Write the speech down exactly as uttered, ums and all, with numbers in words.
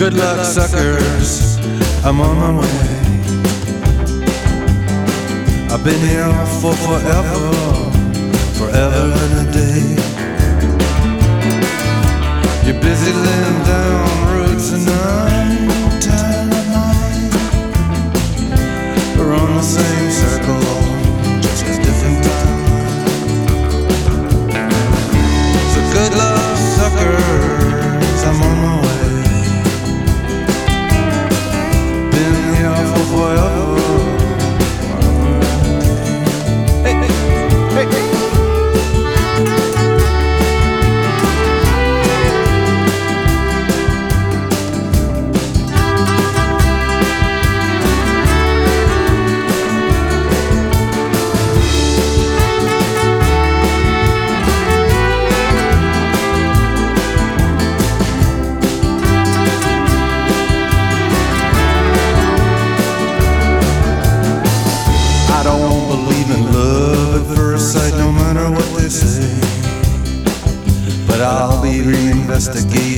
good luck, suckers, I'm on my way. I've been here for forever, forever and a day. You're busy laying down roots and I'm tired of mine. We're on the same circle, just a different time. So good luck, suckers, I'm on my way. Been here for forever. Hey, hey, hey, hey. I don't believe in love at first sight, no matter what they say. But I'll be reinvestigating